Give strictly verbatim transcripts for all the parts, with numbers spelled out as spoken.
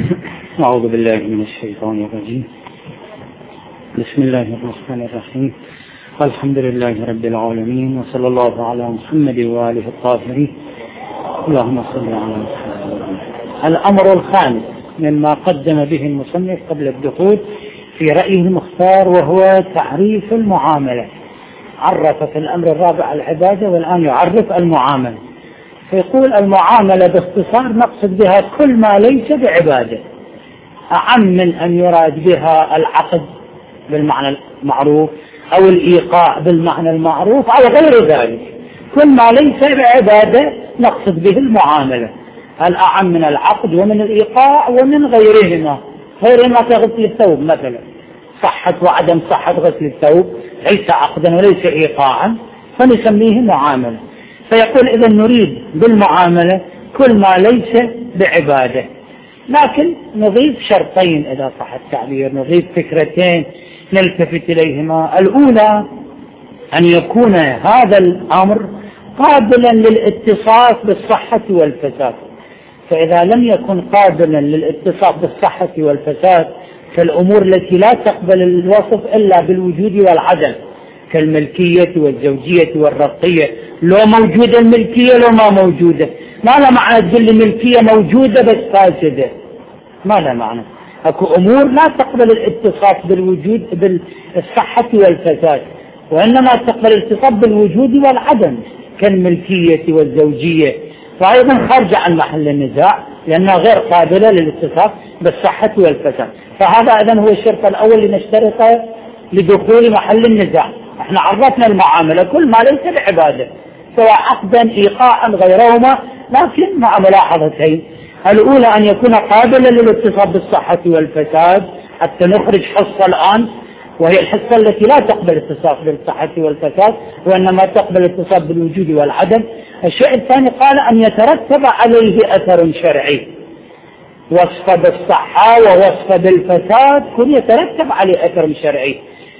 أعوذ بالله من الشيطان الرجيم. بسم الله الرحمن الرحيم. الحمد لله رب العالمين، وصلى الله على محمد وآله الطاهرين. اللهم صل على محمد. الأمر الخامس مما قدم به المصنف قبل الدخول في رأيه المختار، وهو تعريف المعاملة. عرف في الأمر الرابع العبادة، والآن يعرف المعاملة، فيقول المعاملة باختصار نقصد بها كل ما ليس بعبادة، أعم من أن يراد بها العقد بالمعنى المعروف أو الإيقاع بالمعنى المعروف أو غير ذلك. كل ما ليس بعبادة نقصد به المعاملة، الأعم من العقد ومن الإيقاع ومن غيرهما. غيرهما كغسل الثوب مثلا، صحة وعدم صحة غسل الثوب ليس عقدا وليس إيقاعا، فنسميه معاملة. فيقول إذا نريد بالمعاملة كل ما ليس بعبادة، لكن نضيف شرطين إذا صح التعبير، نضيف فكرتين نلتفت إليهما. الأولى أن يكون هذا الأمر قابلا للاتصاف بالصحة والفساد، فإذا لم يكن قابلا للاتصاف بالصحة والفساد كالأمور التي لا تقبل الوصف إلا بالوجود والعدم، كالملكية والزوجية والرقية، لو موجودة الملكية لو ما موجودة، ما لا معنى تقول لي ملكية موجودة بس فاسدة، ما لا معنى. أكو أمور لا تقبل الاتصاف بالوجود بالصحة والفساد، وإنما تقبل الاتصاف بالوجود والعدم، كالملكية والزوجية، فأيضا خارجة عن محل النزاع لأنها غير قابلة للاتصاف بالصحة والفساد. فهذا إذن هو الشرط الأول لنشترطه لدخول محل النزاع. احنا عرفنا المعاملة كل ما ليس بعبادة، سواء عقدا إيقاعا غيرهما، لكن مع ملاحظتين. الأولى أن يكون قابلا للاتصاف بالصحة والفساد، حتى نخرج حصة الآن وهي الحصة التي لا تقبل الاتصاف بالصحة والفساد وإنما تقبل الاتصاف بالوجود والعدم. الشيء الثاني قال أن يترتب عليه أثر شرعي، وصف بالصحة ووصف بالفساد كل يترتب عليه أثر شرعي.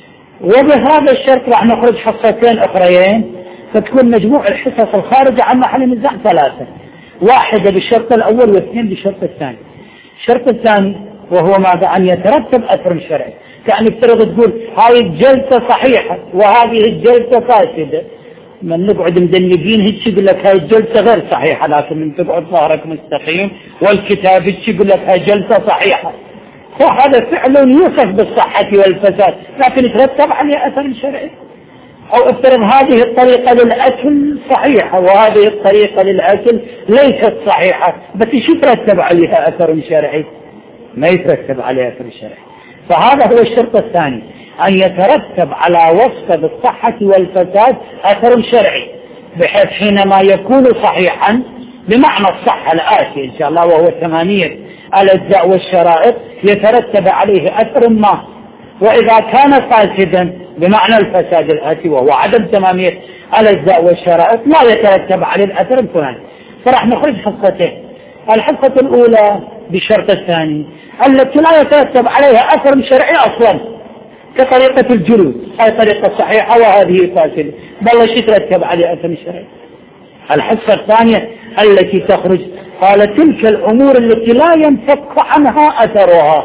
وبهذا الشرط راح نخرج حصتين أخريين، فتكون مجموع الحصص الخارجة عن محل النزاع ثلاثة، واحدة بالشرط الأول واثنين بالشرط الثاني. الشرط الثاني وهو ماذا؟ أن يترتب أثر شرعي، كأن افترض تقول هاي الجلسة صحيحة وهذه الجلسة فاسدة، من نقعد مدنجين هيك يقول لك هاي الجلسة غير صحيحة، لكن من تقعد ظهرك مستقيم والكتاب هيك يقول لك هاي جلسة صحيحة. فهذا فعل يوصف بالصحة والفساد لكن يترتب عليه أثر شرعي. أو افترض هذه الطريقة للأكل صحيحة وهذه الطريقة للأكل ليست صحيحة، بس شو يترتب عليها أثر شرعي؟ ما يترتب عليها أثر شرعي. فهذا هو الشرط الثاني، أن يترتب على وصف بالصحة والفساد أثر شرعي، بحيث حينما يكون صحيحا بمعنى الصحة الآتي إن شاء الله وهو ثمانية الأجزاء والشرائط يترتب عليه أثر ما، وإذا كان فاسدا بمعنى الفساد الآتي وهو عدم تمامية الأجزاء والشرائط لا يترتب عليه الأثر الفلاني. فرح نخرج حصتين، الحصة الأولى بالشرط الثاني التي لا يترتب عليها أثر شرعي أصلا، كطريقة الجلوس، هذه طريقة صحيحة وهذه فاسدة، بل شيء يترتب عليه أثر شرعي. الحصة الثانية التي تخرج قال تلك الأمور التي لا ينفك عنها أثرها،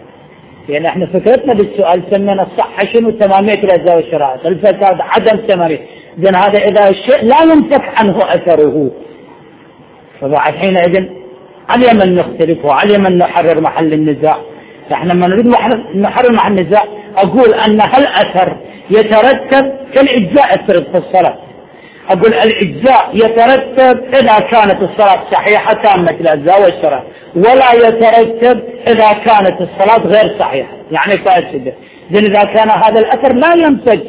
يعني احنا فكرتنا بالسؤال سمينا الصحة شنو؟ تمامية الأجزاء والشرائط، الفساد عدم تمامية، إذن هذا إذا الشيء لا ينفك عنه أثره، فبعد حينئذ على من نختلف وعلى من نحرر محل النزاع. احنا لما نريد نحرر محل النزاع أقول أن هالأثر يترتب كالإجزاء السرد في الصلاة، أقول الإجزاء يترتب إذا كانت الصلاة صحيحة تامة الأجزاء والشرائط، ولا يترتب إذا كانت الصلاة غير صحيحة يعني فاسدة. إذن إذا كان هذا الأثر لا ينفك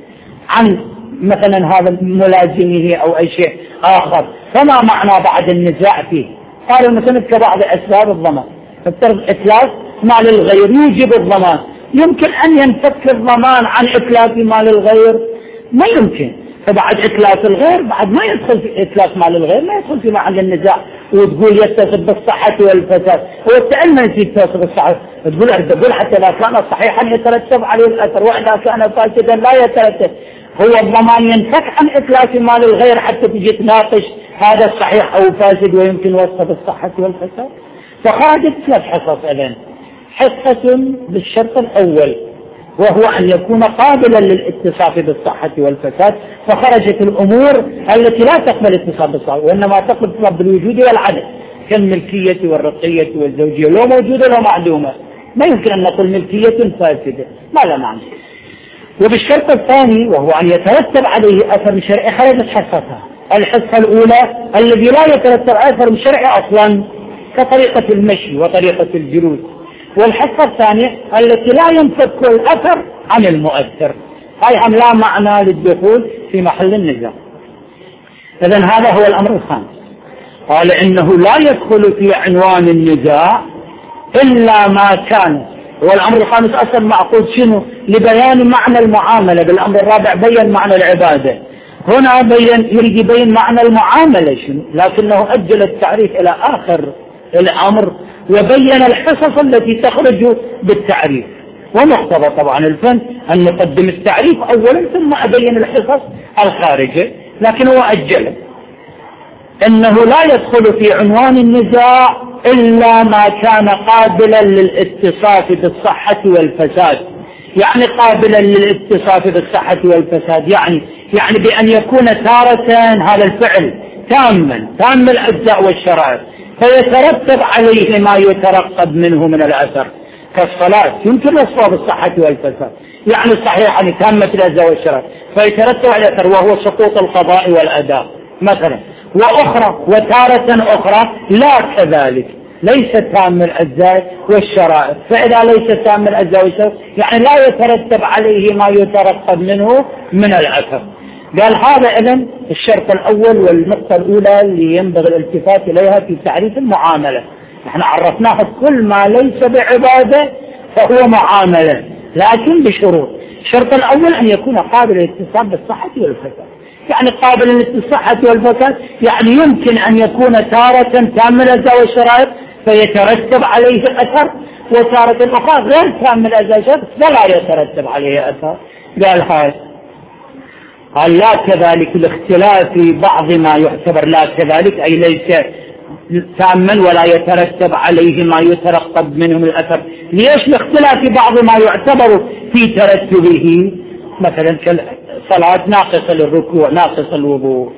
عن مثلا هذا ملازمه أو أي شيء آخر، فما معنى بعد النزاع فيه؟ قالوا مثلا كبعض أسباب الضمان، فافترض إتلاف مال الغير يوجب الضمان، يمكن أن ينفك الضمان عن إتلاف مال الغير؟ ما يمكن. فبعد إتلاف الغير بعد ما يدخل في إتلاف مال الغير، ما يدخل في محل النزاع وتقول يتصف بالصحة والفساد. هو التأمل يصير يتصف بالصحة، تقول تقول حتى لا كان صحيحا يترتب عليه الأثر وإذا كان فاسدا لا يترتب. هو الضمان ينفك عن إتلاف مال الغير حتى تجي تناقش هذا الصحيح أو فاسد ويمكن وصفه بالصحة والفساد. فخرجت ثلاث حصص إذن. حصة بالشرط الأول وهو أن يكون قابلا للاتصاف بالصحة والفساد، فخرجت الأمور التي لا تقبل اتصاف بالصحة وإنما تقبل اتصاف بالوجود والعدم، كالملكية والرقية والزوجية، لو موجودة لو معدومة. ما يمكن أن نقول ملكية فاسدة، ما لا معنى. وبالشرط الثاني وهو أن يترتب عليه أثر شرعي، خرجت حصتها. الحصة الأولى الذي لا يترتب أثر شرعي أصلا كطريقة المشي وطريقة الجلوس، والحصة الثانية التي لا ينفك الأثر عن المؤثر، هاي هم لا معنى للدخول في محل النزاع. إذن هذا هو الأمر الخامس. قال إنه لا يدخل في عنوان النزاع إلا ما كان. والأمر الخامس أصلا معقود شنو؟ لبيان معنى المعاملة. بالأمر الرابع بيّن معنى العبادة، هنا بيّن يريد يبين معنى المعاملة شنو، لكنه أجل التعريف إلى آخر الأمر وبين الحصص التي تخرج بالتعريف. ومقتضى طبعا الفن أن نقدم التعريف أولا ثم أبين الحصص الخارجة، لكن هو أجل. إنه لا يدخل في عنوان النزاع إلا ما كان قابلا للاتصاف بالصحة والفساد. يعني قابلا للاتصاف بالصحة والفساد يعني يعني بأن يكون تارة هذا الفعل تاما تام الأجزاء والشرائع، فيترتب عليه ما يترقب منه من الأثر، كالصلاة يمكن الصواب بالصحة والفساد، يعني الصحيح أن تامة الأجزاء والشرائع فيترتب على الأثر وهو سقوط القضاء والأداء مثلا. وأخرى وتارة أخرى لا كذلك، ليس تام الأجزاء والشرائع، فإذا ليس تام الأجزاء والشرائع يعني لا يترتب عليه ما يترقب منه من الأثر. قال هذا إذن الشرط الأول والنقطة الأولى اللي ينبغي الالتفات إليها في تعريف المعاملة. نحن عرفناها كل ما ليس بعبادة فهو معاملة، لكن بشروط. الشرط الأول أن يكون قابل للاتصال بالصحة والفساد، يعني قابل للصحة والفساد يعني يمكن أن يكون تارة تام الأجزاء والشرائع فيترتب عليه أثر، وتارة أخرى غير تام الأجزاء والشرائع فلا يترتب عليه أثر. قال هذا قال لا كذلك الاختلاف في بعض ما يعتبر لا كذلك أي ليس تاما ولا يترتب عليه ما يترقب منه من الأثر. ليش الاختلاف في بعض ما يعتبر في ترتبه؟ مثلا كالصلاة ناقصة للركوع ناقصة الوضوء.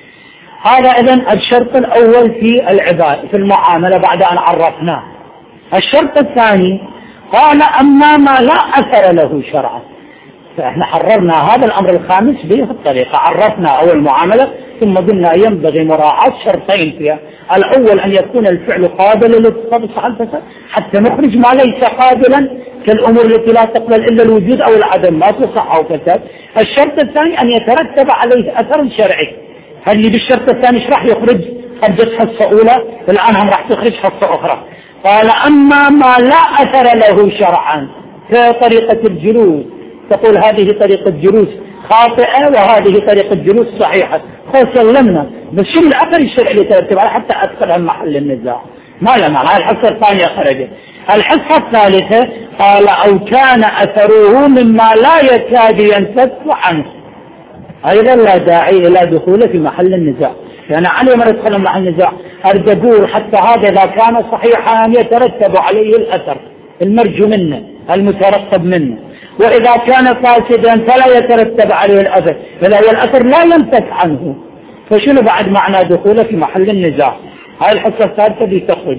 هذا إذن الشرط الأول في العبادة في المعاملة بعد أن عرفناه. الشرط الثاني قال أما ما لا أثر له شرعا، فإحنا حررنا هذا الأمر الخامس بهذه الطريقة. عرفنا أول معاملة ثم قلنا ينبغي مراعاة شرطين فيها. الأول أن يكون الفعل قابل للاتصال بالصحة والفساد حتى نخرج ما ليس قابلا كالأمور التي لا تقبل إلا الوجود أو العدم ما في صحة وفساد. الشرط الثاني أن يترتب عليه أثر شرعي. هل بالشرط الثاني ايش راح يخرج؟ خرجت حصة أولى الآن هم راح تخرج حصة أخرى. قال أما ما لا أثر له شرعا كطريقة الجلوس، تقول هذه طريقة جلوس خاطئة وهذه طريقة جلوس صحيحة، سلمنا، بس شو الأثر الشرعي اللي ترتب على حتى أدخلها محل النزاع؟ ما له معنى. الحصة الثانية خرجت. الحصة الثالثة قال أو كان أثره مما لا يكاد ينفك عنه، أيضا لا داعي إلى دخوله في محل النزاع. يعني علي ما يدخل محل النزاع أردبور حتى هذا إذا كان صحيحا يترتب عليه الأثر المرجو منه المترتب منه، وإذا كان فاسدا فلا يترتب عليه الأثر، فلا الأثر لا ينفك عنه. فشنو بعد معنى دخوله في محل النزاع؟ هاي الحصة الثالثة دي تخرج.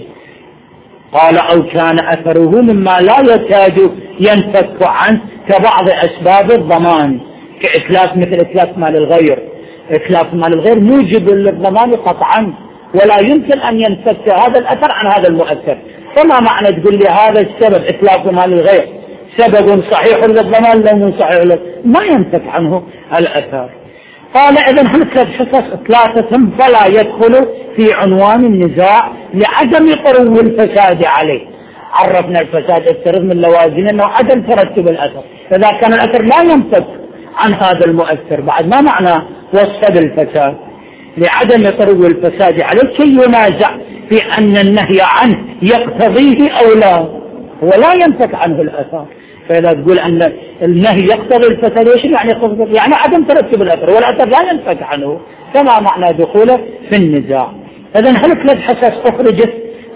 قال أو كان أثره مما لا يكاد ينفك عنه كبعض أسباب الضمان، كإتلاف مثل إتلاف مال الغير. إتلاف مال الغير موجب للضمان قطعا، ولا يمكن أن ينفك هذا الأثر عن هذا المؤثر. فما معنى تقول لي هذا السبب إتلاف مال الغير سبب صحيح للضمان لو من صحيح له ما ينفك عنه الأثر. قال إذن هم ثلاث حصص ثلاثة فلا يدخل في عنوان النزاع لعدم قرو الفساد عليه. عرفنا الفساد الترذ من لوازم أنه عدم ترتب الأثر، فإذا كان الأثر لا ينفك عن هذا المؤثر بعد ما معنى وصف الفساد لعدم قرو الفساد عليه كي ينازع في أن النهي عنه يقتضيه أو لا، هو لا ينفك عنه الأثر. فإذا تقول أن النهي يقتضي الفساد ايش يعني يقتضي؟ يعني عدم ترتب الأثر والأثر لا ينفك عنه، كما معنى دخوله في النزاع. إذن هل ثلاث حصص أخرجت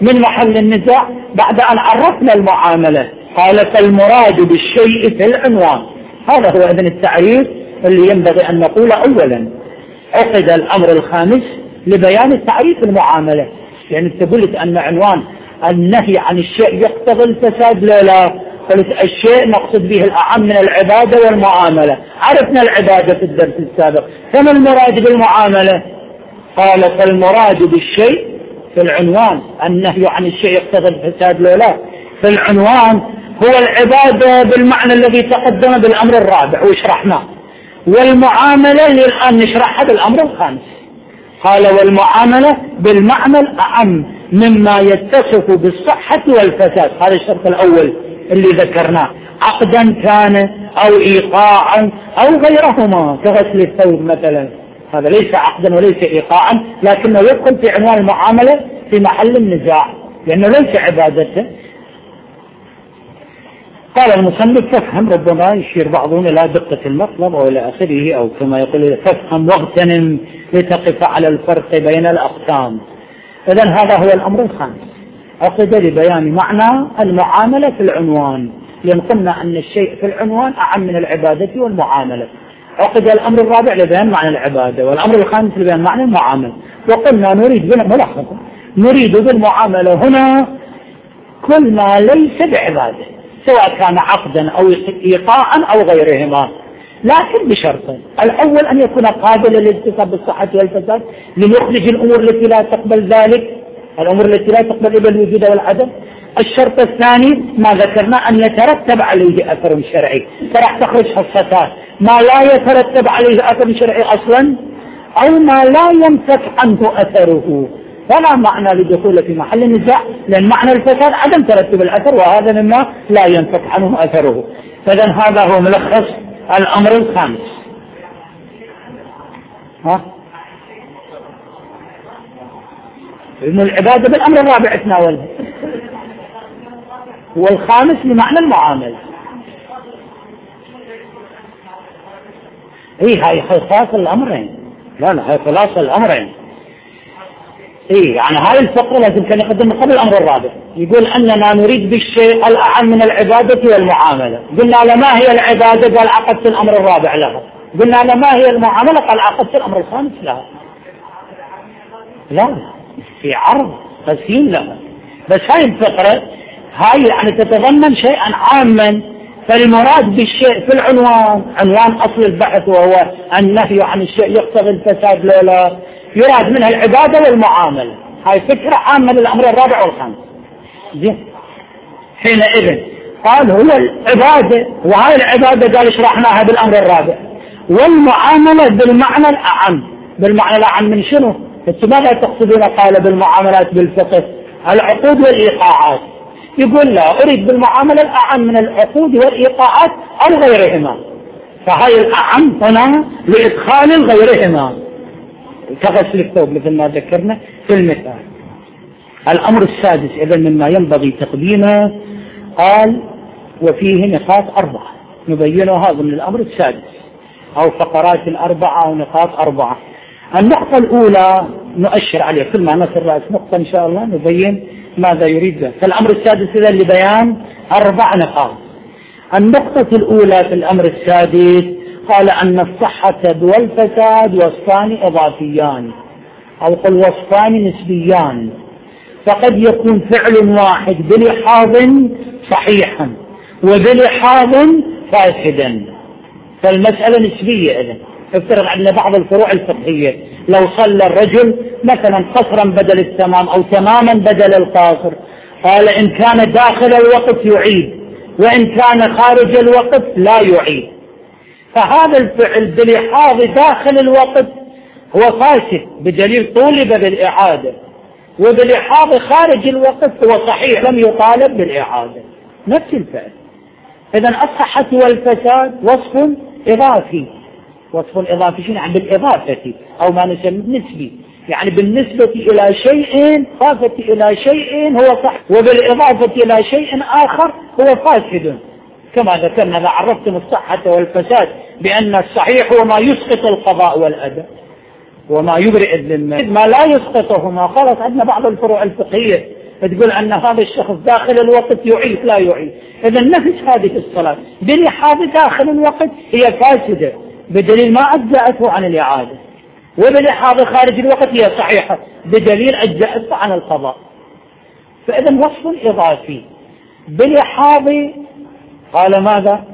من محل النزاع بعد أن عرفنا المعاملة. قال فالمراد بالشيء في العنوان. هذا هو إذن التعريف اللي ينبغي أن نقول أولا. عقد الأمر الخامس لبيان التعريف المعاملة، يعني تقول أن عنوان النهي عن الشيء يقتضي الفساد. لا لا، قلت الشيء نقصد به الأعم من العبادة والمعاملة. عرفنا العبادة في الدرس السابق، فما المراد بالمعاملة؟ قال فالمراد بالشيء في العنوان النهي عن الشيء يقتضي الفساد. لا لا، في العنوان هو العبادة بالمعنى الذي تقدم بالأمر الرابع وشرحناه، والمعاملة اللي الآن نشرحها بالأمر الخامس. قال والمعاملة بالمعنى الأعم مما يتصف بالصحة والفساد. هذا الشرط الأول اللي ذكرناه، عقدا كان أو إيقاعا أو غيرهما كغسل الثوب مثلا. هذا ليس عقدا وليس إيقاعا، لكنه يدخل في عنوان المعاملة في محل النزاع لأنه ليس عبادته. قال المصنف تفهم، ربما يشير بعضهم إلى دقة المطلب أو إلى آخره، أو كما يقول تفهم واغتنم لتقف على الفرق بين الأقسام. إذن هذا هو الأمر الخامس، عقد لبيان معنى المعاملة في العنوان، لأن قلنا أن الشيء في العنوان أعم من العبادة والمعاملة. عقد الأمر الرابع لبيان معنى العبادة، والأمر الخامس لبيان معنى المعاملة. وقلنا نريد بالملخص نريد بالمعاملة هنا كل ما ليس بعبادة، سواء كان عقدا أو إيقاعا أو غيرهما، لكن بشرط الأول أن يكون قابلا للاتصال بالصحة والفساد لنخرج الأمور التي لا تقبل ذلك، الأمور التي لا تقبل إلا الوجود والعدم. الشرط الثاني ما ذكرنا أن يترتب عليه أثر شرعي، فراح تخرج حصتان: ما لا يترتب عليه أثر شرعي أصلا، أو ما لا ينفك عنه أثره. فلا معنى لدخول في محل النزاع، لأن معنى الفساد عدم ترتب الأثر، وهذا مما لا ينفك عنه أثره. فإذن هذا هو ملخص الأمر الخامس. ها؟ علم العبادة بالأمر الرابع تناوله، والخامس لمعنى المعاملة. ايه هاي خلاصة الأمرين. لا لا، هاي خلاصة الأمرين. ايه يعني هاي الفقرة لازم كان يقدم قبل الأمر الرابع. يقول أننا نريد بالشيء الأعم من العبادة والمعاملة. قلنا لما هي العبادة؟ قال عقدت الأمر الرابع لها. قلنا لما هي المعاملة؟ قال عقدت الأمر الخامس لها. لا، في عرض قسيم لها. بس هاي الفقرة هاي يعني تتضمن شيئا عاما. فالمراد بالشيء في العنوان، عنوان أصل البحث وهو النهي عن الشيء يقتضي الفساد، لا لا، يراد منها العبادة والمعاملة. هاي فكرة عامة للأمر الرابع والخامس. زين، حينئذ قال هو العبادة، وهاي العبادة قال شرحناها بالأمر الرابع، والمعاملة بالمعنى الأعم. بالمعنى الأعم من شنو؟ ماذا تقصدون؟ قال بالمعاملات بالفقه العقود والإيقاعات. يقول لا، أريد بالمعاملة الأعم من العقود والإيقاعات أو غيرهما. فهاي الأعم هنا لإدخال غيرهما كغسل الثوب مثل ما ذكرنا في المثال. الأمر السادس إذن مما ينبغي تقديمه، قال وفيه نقاط أربعة نبينها ضمن الأمر السادس، أو فقرات أربعة أو نقاط أربعة. النقطة الأولى نؤشر عليه، كل ما نصل رأس نقطة إن شاء الله نبين ماذا يريد به. فالأمر السادس إذا لبيان أربع نقاط. النقطة الأولى في الأمر السادس قال أن الصحة والفساد وصفان إضافيان، أو قل وصفان نسبيان، فقد يكون فعل واحد بلحاظ صحيحا وبلحاظ فاسدا. فالمسألة نسبية. إذن افترض عندنا بعض الفروع الفقهية، لو صلى الرجل مثلا قصرا بدل التمام أو تماما بدل القاصر، قال إن كان داخل الوقت يعيد، وإن كان خارج الوقت لا يعيد. فهذا الفعل بلحاظ داخل الوقت هو فاسد بدليل طولب بالإعادة، وبلحاظ خارج الوقت هو صحيح لم يطالب بالإعادة، نفس الفعل. إذن الصحة والفساد وصف إضافي. وصف إضافي شنو؟ يعني بالإضافة، أو ما نسميه نسبي، يعني بالنسبة إلى شيء إضافة إلى شيء هو صح، وبالإضافة إلى شيء آخر هو فاسد. كما ذكرنا إذا عرفتم الصحة والفساد بأن الصحيح هو ما يسقط القضاء والأداء وما يبرئ الذمة، ما لا يسقطهما. خلاص عندنا بعض الفروع الفقهية تقول أن هذا الشخص داخل الوقت يعيد لا يعيد. إذا نفس هذه الصلاة بالإحاضة داخل الوقت هي فاسدة بدليل ما أجزأته عن الإعادة، وبالإحاضة خارج الوقت هي صحيحة بدليل أجزأته عن القضاء. فإذا وصف إضافي بالإحاضة قال ماذا؟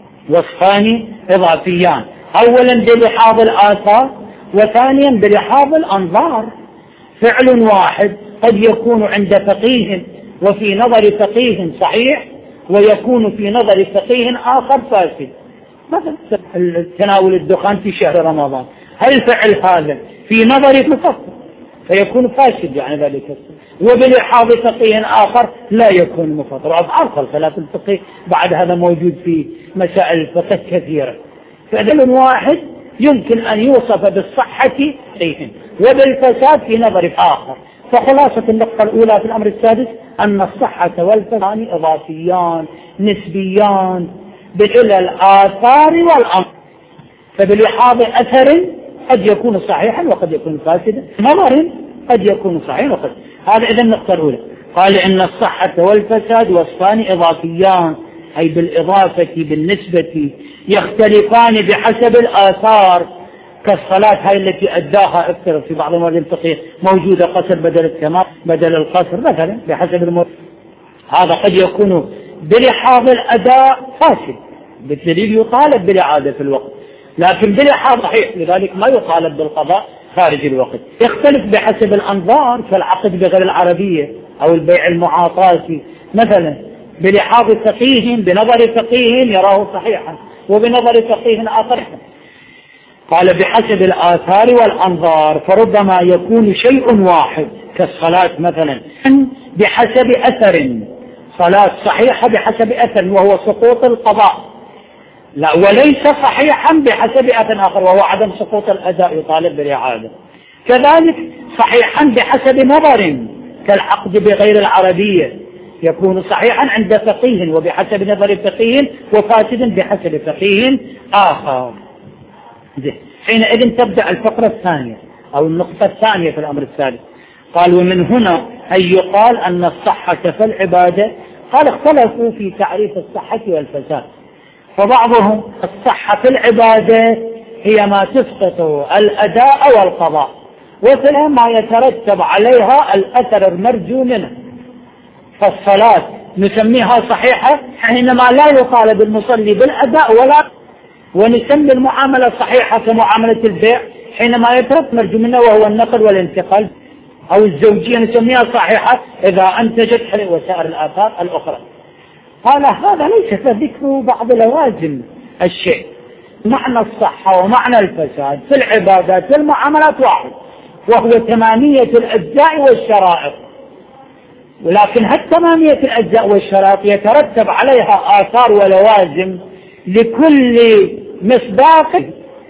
وصفان إضافيان، أولا بالإحاضة الآثار، وثانيا بالإحاضة الأنظار. فعل واحد قد يكون عند فقيه وفي نظر فقيه صحيح، ويكون في نظر فقيه آخر فاسد. مثلا تناول الدخان في شهر رمضان، هل فعل هذا في نظر مفسر فيكون فاسد يعني ذلك، وبالإحاضة فقيه آخر لا يكون مفطر. أضعاف الخلاف الفقهي بعد هذا موجود في مسائل الفقه كثيرة. فعل واحد يمكن أن يوصف بالصحة فيه وبالفساد في نظر آخر. فخلاصة النقطة الأولى في الأمر السادس أن الصحة والفساد إضافيان نسبيان إلى الآثار والأمر. فبالإحاضة أثر قد يكون صحيحا وقد يكون فاسدا، نظر قد يكون صحيحا وقد. هذا إذا النقطة الأولى. قال إن الصحة والفساد وصفان إضافيان، أي بالإضافة بالنسبة، يختلفان بحسب الآثار. كالصلاة هاي التي أداها أكثر في بعض المواد الفقهية موجودة قصر بدل التمام بدل القصر مثلا بحسب المواد. هذا قد يكون بالإحاضة الأداء فاسد بالدليل يطالب بالإعادة في الوقت، لكن بالإحاضة صحيح، لذلك ما يطالب بالقضاء خارج الوقت. يختلف بحسب الأنظار كالعقد بغير العربية أو البيع المعاطاسي مثلا، بالإحاضة فقيه بنظر فقيه يراه صحيحا وبنظر فقيه آخر. قال بحسب الآثار والأنظار، فربما يكون شيء واحد كالصلاة مثلا بحسب أثر، صلاة صحيحة بحسب أثر وهو سقوط القضاء، لا وليس صحيحا بحسب أثر آخر وهو عدم سقوط الأداء يطالب بالإعادة. كذلك صحيحا بحسب نظر كالعقد بغير العربية يكون صحيحا عند فقيه وبحسب نظر فقيه وفاسد بحسب فقيه آخر. حينئذ تبدأ الفقرة الثانية أو النقطة الثانية في الأمر الثالث. قال ومن هنا أن يقال أن الصحة في العبادة، قال اختلفوا في تعريف الصحة والفساد، فبعضهم الصحة في العبادة هي ما تسقط الأداء والقضاء، وفيها ما يترتب عليها الأثر المرجو منه. فالصلاة نسميها صحيحة حينما لا يطالب المصلي بالأداء ولا، ونسمي المعاملة صحيحة كمعاملة البيع حينما يترتب مرجو منه وهو النقل والانتقال، أو الزوجية نسميها صحيحة إذا أنتجت وسائر الآثار الأخرى. قال هذا ليس ذكر بعض لوازم الشيء. معنى الصحة ومعنى الفساد في العبادات والمعاملات واحد، وهو تمامية الأجزاء والشرائط، ولكن هالتمامية الأجزاء والشرائط يترتب عليها آثار ولوازم لكل مصداق.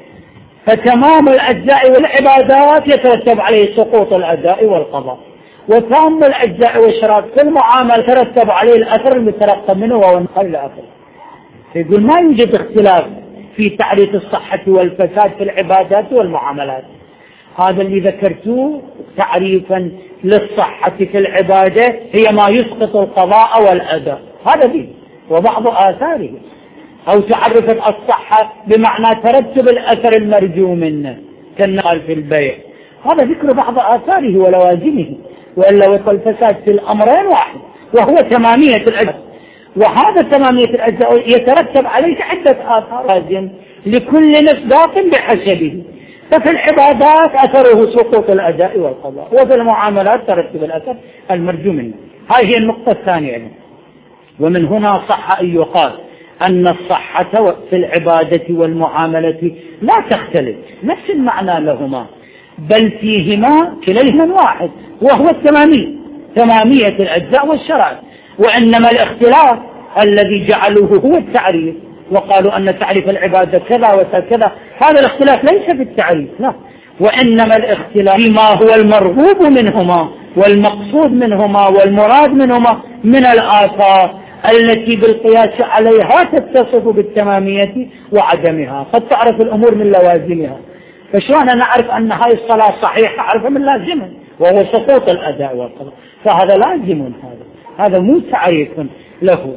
فتمام الأجزاء والعبادات يترتب عليه سقوط الأداء والقضاء، وتام الأجزاء والشرائط في المعاملة يترتب عليه الأثر المترتب منه وهو النقل إلى آخره. يقول ما يوجد اختلاف في تعريف الصحة والفساد في العبادات والمعاملات. هذا اللي ذكرته تعريفا للصحة في العبادة هي ما يسقط القضاء والأداء، هذا به وبعض آثاره. أو تعرفت الصحة بمعنى ترتب الأثر المرجو منه كالنقل في البيع، هذا ذكر بعض آثاره ولوازمه. وإلا وقال الفساد في الأمرين واحد وهو تمامية الأجزاء، وهذا تمامية الأجزاء يترتب عليه عدة آثار لازم لكل مصداق بحسبه. ففي العبادات أثره سقوط الأداء والقضاء، وفي المعاملات ترتب الأثر المرجو منه. هذه هي النقطة الثانية. ومن هنا صح أن يقال أن الصحة في العبادة والمعاملة لا تختلف، نفس المعنى لهما، بل فيهما كليهما واحد وهو التمامية، تمامية الأجزاء والشرائط. وإنما الاختلاف الذي جعلوه هو التعريف، وقالوا أن تعريف العبادة كذا وكذا، هذا الاختلاف ليس في التعريف لا، وإنما الاختلاف فيما هو المرغوب منهما والمقصود منهما والمراد منهما من الآثار التي بالقياس عليها تتصف بالتمامية وعدمها. قد تعرف الأمور من لوازمها، فشلون نعرف أن هاي الصلاة صحيحة؟ أعرفها من لازمها، وهو سقوط الأداء والقضاء، فهذا لازم، هذا هذا مو تعريف له.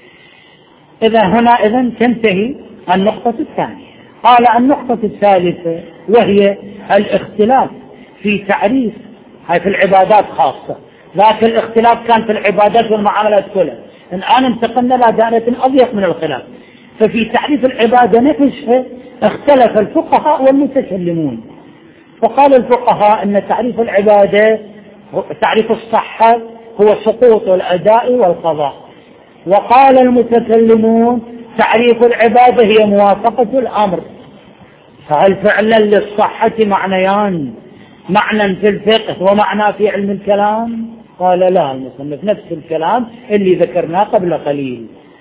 إذا هنا إذن تنتهي النقطة الثانية. قال النقطة الثالثة وهي الاختلاف في تعريف، هاي في العبادات خاصة، ذاك الاختلاف كان في العبادات والمعاملات كلها، الآن انتقلنا إلى دائرة أضيق من الخلاف. ففي تعريف العبادة نفسها اختلف الفقهاء والمتكلمون، فقال الفقهاء أن تعريف العبادة، تعريف الصحة هو سقوط الأداء والقضاء، وقال المتكلمون تعريف العبادة هي موافقة الأمر. فهل فعلا للصحة معنيان، معنى في الفقه ومعنى في علم الكلام؟ قال لا، المصنف نفس الكلام اللي ذكرناه قبل قليل،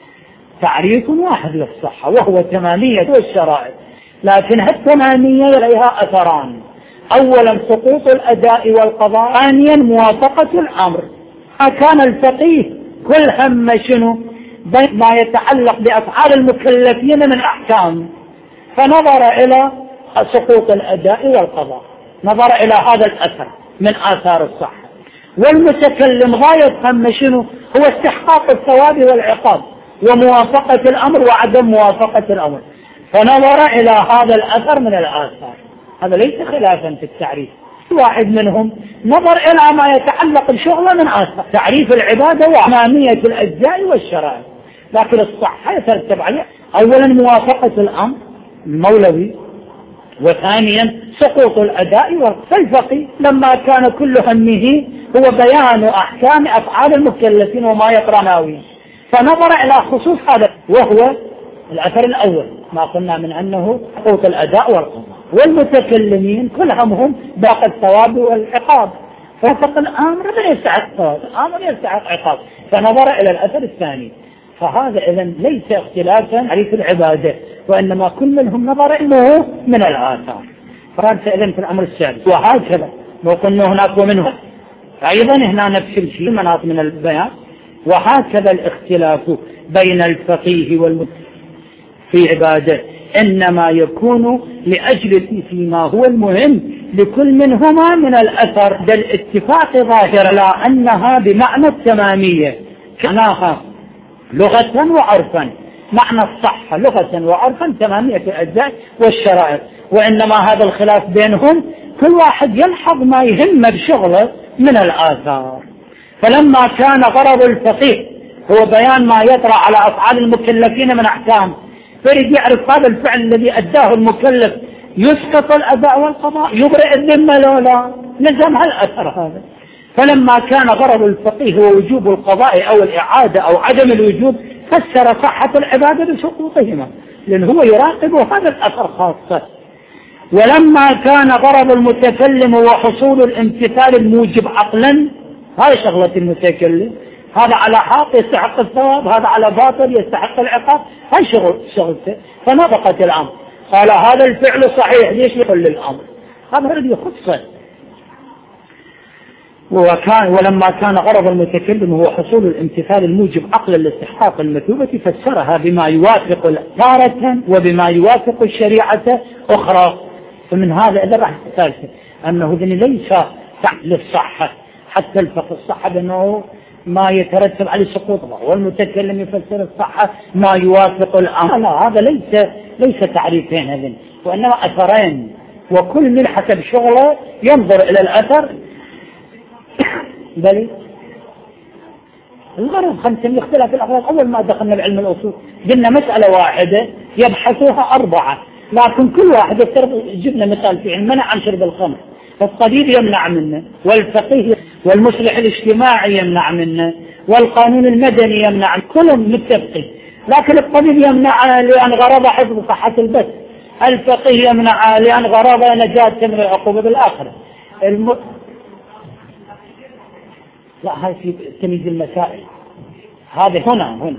تعريف واحد للصحة وهو تمامية الشرائع، لكن هالتمامية لها أثران: أولا سقوط الأداء والقضاء، ثانيا موافقة الأمر. كان الفقيه كل هم شنو بين ما يتعلق بأفعال المكلفين من أحكام، فنظر إلى سقوط الأداء والقضاء، نظر إلى هذا الأثر من آثار الصحة. والمتكلم غاية هم شنو هو استحقاق الثواب والعقاب وموافقة الأمر وعدم موافقة الأمر، فنظر إلى هذا الأثر من الآثار. هذا ليس خلافا في التعريف، واحد منهم نظر إلى ما يتعلق بشغله من آثار تعريف العبادة وأمامية الأجزاء والشرائع، لكن الصحة يترتب عليه أولا موافقة الأمر المولوي، وثانيا سقوط الأداء. فالفقيه لما كان كل همه هو بيان أحكام أفعال المكلفين وما يقرناوي، فنظر إلى خصوص هذا وهو الأثر الأول ما قلنا من أنه سقوط الأداء والقضاء. والمتكلمين كل همهم باقي الثواب والعقاب، ففق الأمر لا يستحق ثواب، الأمر يستحق عقاب، فنظر إلى الأثر الثاني. فهذا إذن ليس اختلافا تعريف العبادة، وإنما كل منهم نظر إنه من الآثار. فهذا إذن في الأمر السادس. وهكذا لو قلنا هناك ومنه أيضا هنا نفس الشيء مناط من البيان. وهكذا الاختلاف بين الفقيه والمتكلم في عبادة إنما يكون لأجل فيما هو المهم لكل منهما من الأثر. ده الاتفاق ظاهر لا أنها بمعنى التمامية، كناها لغة وعرفا، معنى الصحة لغة وعرفا تمامية الأجزاء والشرائع، وإنما هذا الخلاف بينهم كل واحد يلحظ ما يهم بشغله من الآثار. فلما كان غرض الفقيه هو بيان ما يطرأ على أفعال المكلفين من أحكام، فريد يعرف هذا الفعل الذي أداه المكلف يسقط الأداء والقضاء، يبرئ الذمة لولا نزم هالأثر هذا. فلما كان غرض الفقيه هو وجوب القضاء أو الإعادة أو عدم الوجوب، فسر صحة العبادة بسقوطهما، لأن هو يراقب هذا الأثر خاصة. ولما كان غرض المتكلم هو حصول الامتثال الموجب عقلا، هاي شغلة المتكلم، هذا على حق يستحق الثواب، هذا على باطل يستحق العقاب، هاي شغل شغلته. فنطقت الأمر، قال هذا الفعل صحيح، ليش يقول للأمر؟ هذا الذي يخصه. وكان ولما كان غرض المتكلم هو حصول الامتثال الموجب عقلا لاستحقاق المثوبة، فسرها بما يوافق تارة وبما يوافق الشريعة أخرى. فمن هذا إذا راح الثالثة أنه ليس للصحة حتى الفقه الصحة بأنه ما يترتب عليه سقوط، والمتكلم يفسر الصحة ما يوافق الأمر. لا، هذا ليس ليس تعريفين هذين، وإنما أثرين، وكل من حسب شغله ينظر إلى الأثر. بل الغرض خمسة من اختلاف الأغراض. أول ما دخلنا بعلم الأصول قلنا مسألة واحدة يبحثوها أربعة، لكن كل واحد جبنا مثال فيه منع عن شرب الخمر، فالطبيب يمنع منه، والفقيه والمصلح الاجتماعي يمنع منه، والقانون المدني يمنع، كلهم متفقين. لكن الطبيب يمنع لأن غرض حفظ صحة البث، الفقيه يمنع لأن غرض نجاة من العقوبة بالآخرة. الم... لا، هاي في تمييز المسائل، هذا هنا هنا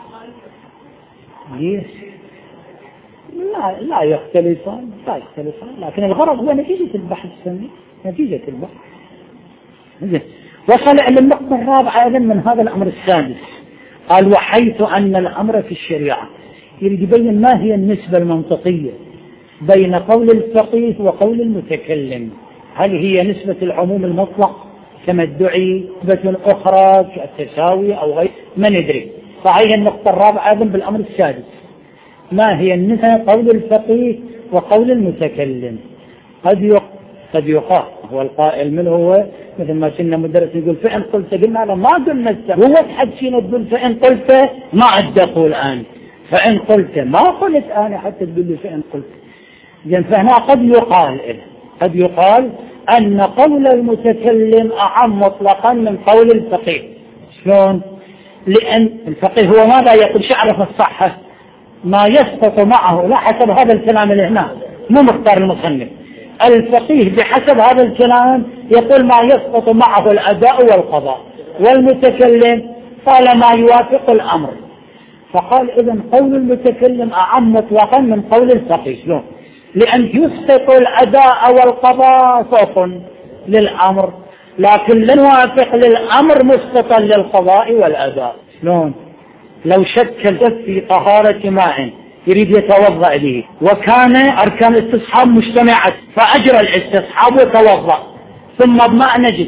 ليش؟ لا لا يختلفان لا يختلفان لكن الغرض هو نتيجة البحث السني، نتيجة البحث. وصل إلى النقطة الرابعة أيضا من هذا الأمر السادس، قال وحيث أن الأمر في الشريعة، يريد يبين ما هي النسبة المنطقية بين قول الفقيه وقول المتكلم. هل هي نسبة العموم المطلق كما ادعي نسبة أخرى كالتساوي أو غير؟ ما ندري. فهي النقطة الرابعة أيضا بالأمر السادس، ما هي النسبة قول الفقيه وقول المتكلم؟ قد قد يقال هو القائل من هو، مثل ما كنا مدرس يقول فإن قلت، قلنا لا ما قلنا هو تحدثين تقول فإن قلت ما عد أقول أنا، فإن قلت ما قلت أنا حتى تقول لي فإن قلت. إذن فهنا قد يقال إذن قد يقال أن قول المتكلم أعم مطلقا من قول الفقيه. شلون؟ لأن الفقيه هو ماذا يقول؟ شعرف الصحة ما يسقط معه، لا حسب هذا الكلام اللي هنا مو مختار المصنف. الفقيه بحسب هذا الكلام يقول ما يسقط معه الأداء والقضاء، والمتكلم قال ما يوافق الأمر. فقال إذن قول المتكلم أعم مطلقا من قول الفقيه. شلون؟ لأن يسقط الأداء والقضاء صوت للأمر، لكن لا يوافق للأمر مسقطا للقضاء والأداء. شلون؟ لو شك في طهارة ماء يريد يتوضأ به وكان أركان الاستصحاب مجتمعة فأجرى الاستصحاب وتوضأ ثم بماء نجس،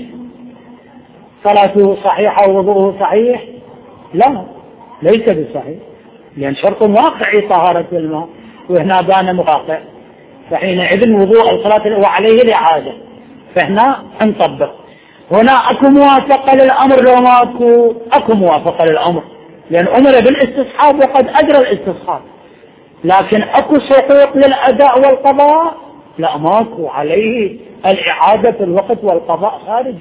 صلاته صحيحة ووضوءه صحيح؟ لا، ليس بصحيح، لأن شرط واقعي طهارة الماء وهنا بان مواقع، فحينئذ وضوء الصلاة وعليه الإعادة. فهنا نطبق هنا أكو موافقة للأمر لو ما أكو أكو موافقة للأمر، لأن أمر بالاستصحاب وقد أجرى الاستصحاب، لكن أكو سقوط للأداء والقضاء؟ لا، ماكو، عليه الإعادة في الوقت والقضاء خارج.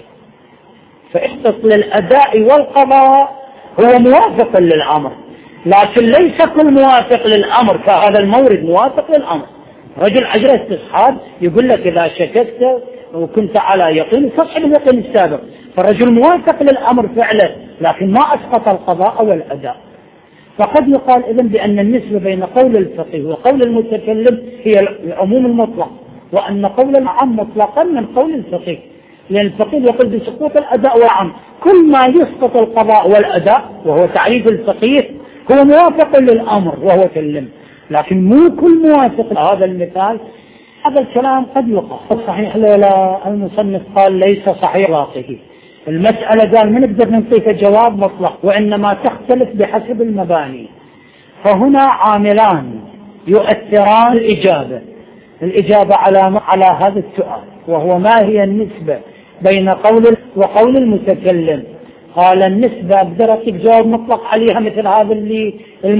فإسقط للأداء والقضاء هو موافق للأمر، لكن ليس كل موافق للأمر، فهذا المورد موافق للأمر. رجل أجرى استصحاب يقول لك إذا شككت وكنت على يقين فاصحب اليقين السابق، فالرجل موافق للأمر فعلا لكن ما أسقط القضاء والأداء. فقد يقال إذن بأن النسبة بين قول الفقيه وقول المتكلم هي العموم المطلق، وأن قول العام مطلقا من قول الفقيه، لأن الفقيه يقول بسقوط الأداء والعام، كل ما يسقط القضاء والأداء وهو تعريف الفقيه هو موافق للأمر وهو كلم، لكن مو كل موافق. هذا المثال هذا الكلام قد يقال صحيح لولا المصنف قال ليس صحيح واقعي. المسألة قال ما نقدر نعطيك جواب مطلق، وإنما تختلف بحسب المباني. فهنا عاملان يؤثران الإجابة الإجابة على على هذا السؤال، وهو ما هي النسبة بين قول وقول المتكلم. قال النسبة أقدر أعطيك جواب مطلق عليها مثل هذا اللي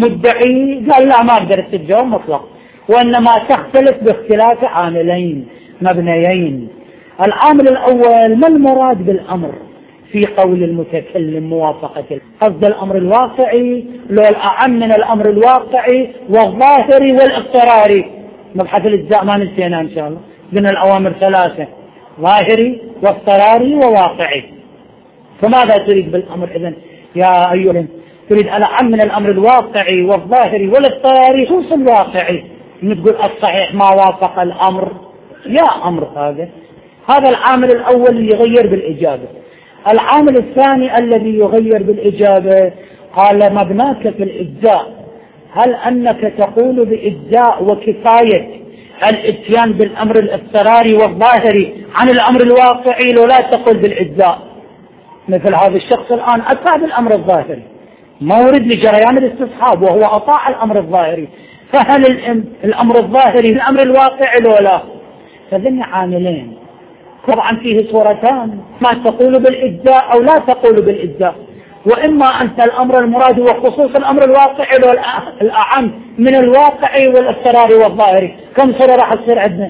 المدعي قال لا ما أقدر أعطيك جواب مطلق، وإنما تختلف باختلاف عاملين مبنيين. العامل الأول ما المراد بالأمر في قول المتكلم؟ موافقة قصد الأمر الواقعي لو الأعم من الأمر الواقعي والظاهري والاضطراري. مبحث الإجزاء ما نسينا إن شاء الله، من الأوامر ثلاثة: ظاهري واضطراري وواقعي. فماذا تريد بالأمر إذن يا أيها؟ تريد الأعم من الأمر الواقعي والظاهري والاضطراري خصوص الواقعي، نقول الصحيح ما وافق الأمر يا أمر. هذا هذا العامل الأول اللي يغير بالإجابة. العامل الثاني الذي يغير بالإجابة قال مبناك في الإجزاء، هل أنك تقول بإجزاء وكفاية الاتيان بالأمر الاضطراري والظاهري عن الأمر الواقعي لو لا تقول بالإجزاء؟ مثل هذا الشخص الآن أتى بالأمر الظاهري مورد لجريان الاستصحاب وهو أطاع الأمر الظاهري، فهل الأمر الظاهري الأمر الواقعي لو لا؟ فذن عاملين طبعا فيه صورتان، ما تقول بالإجزاء أو لا تقول بالإجزاء، وإما أنت الأمر المراد وخصوص الأمر الواقعي والأعم من الواقعي والاضطراري والظاهري. كم صورة راح تصير عندنا؟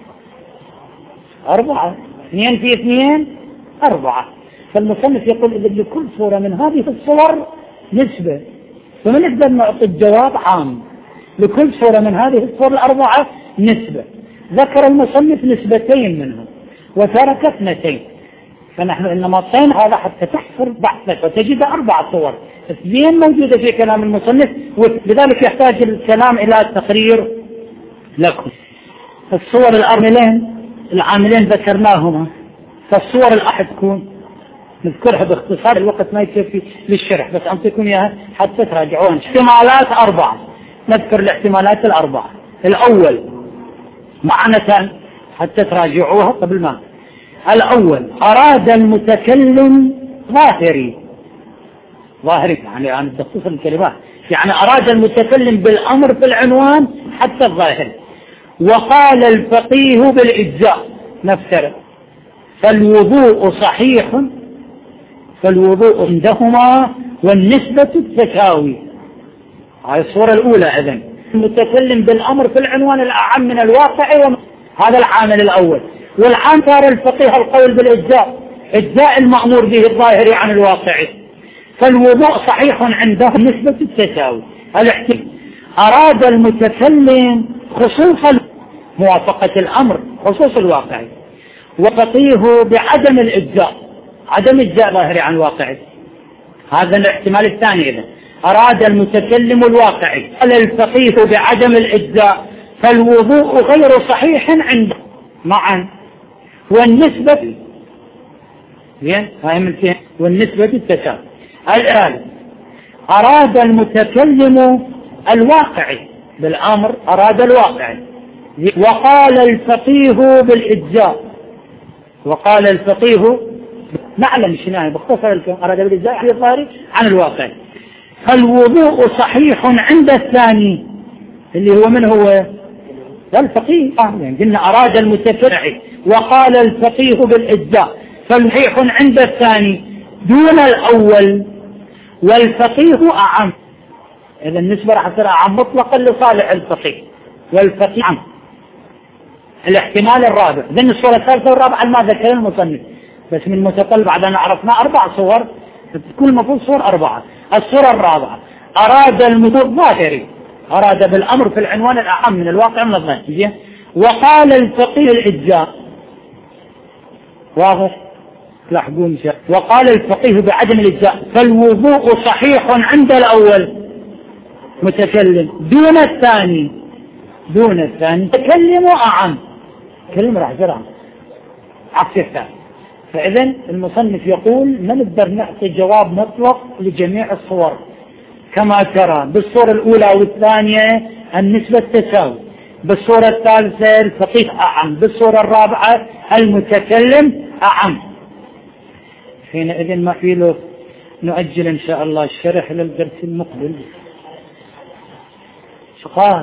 أربعة، اثنين في اثنين أربعة. فالمصنف يقول إذا لكل صورة من هذه الصور نسبة، فما نقدر نعطي الجواب عام لكل صورة من هذه الصور الأربعة نسبة. ذكر المصنف نسبتين منهم وترك اثنتين، فنحن إنما طين هذا حتى تحفر بحثك وتجد أربع صور اثنين موجودة في كلام المصنف، ولذلك يحتاج الكلام إلى تقرير لكم. الصور الأرملين العاملين ذكرناهما، فالصور الأحد تكون نذكرها باختصار، الوقت ما يكفي للشرح بس أعطيكم إياها حتى تراجعون. احتمالات أربعة، نذكر الاحتمالات الأربعة. الأول معنى حتى تراجعوها قبل ما الأول أراد المتكلم ظاهري، ظاهري يعني عن تخصيص الكلمات، يعني أراد المتكلم بالأمر في العنوان حتى الظاهر. وقال الفقيه بالإجزاء نفترض، فالوضوء صحيح، فالوضوء عندهما والنسبة التساوي. هذه الصورة الأولى. إذن المتكلم بالأمر في العنوان الأعم من الواقع، هذا العامل الأول. والعام صار الفقيه القول بالإجزاء، إجزاء المأمور به الظاهري عن الواقعي. فالوضوء صحيح عنده نسبة التساوي. الاحتمال أراد المتكلم خصوص موافقة الأمر خصوص الواقعي، وفقيه بعدم الإجزاء، عدم إجزاء ظاهري عن الواقعي. هذا الاحتمال الثاني. إذن أراد المتكلم الواقعي، قال الفقيه بعدم الإجزاء، فالوضوء غير صحيح عنده معا، والنسبة والنسبة التساوي. الآن أراد المتكلم الواقعي بالأمر، أراد الواقعي، وقال الفقيه بالإجزاء، وقال الفقيه نعلم شنو باختصار الكلام، أراد بالإجزاء عن الظاهري عن الواقع. فالوضوء صحيح عند الثاني اللي هو من هو الفقيه، يعني قلنا أراد المتكلم وقال الفقيه بالإجزاء، فالصحيح عند الثاني دون الأول، والفقيه أعم. إذا النسبة راح تصير أعم مطلقا لصالح الفقيه، والفقيه أعم. الاحتمال الرابع. إذن الصورة الثالثة والرابعة ما ذكر المصنف، بس من متطلب بعد أن عرفنا أربع صور، كل مفروض صور أربعة. الصورة الرابعة أراد المفروض ظاهري، أراد بالأمر في العنوان الأعم من الواقع من الظاهر، وقال الفقيه الإجزاء، واضح لاحقون، وقال الفقيه بعدم الإجزاء، فالوضوء صحيح عند الأول متكلم دون الثاني، دون الثاني متكلم أعم، كلمة راح جرعا عكس الثاني. فإذن المصنف يقول ما نقدر نعطي جواب مطلق لجميع الصور، كما ترى بالصورة الأولى والثانية النسبة تساوي، بالصورة الثالثة الفقيه أعم، بالصورة الرابعة المتكلم أعم. حينئذ ما في له نؤجل إن شاء الله الشرح للدرس المقبل. شقاء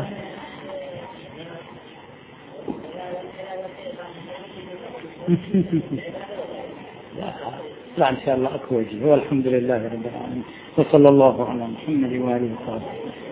لا إن شاء الله أكو وجه. والحمد لله رب العالمين، وصلى الله على محمد وآله وصحبه.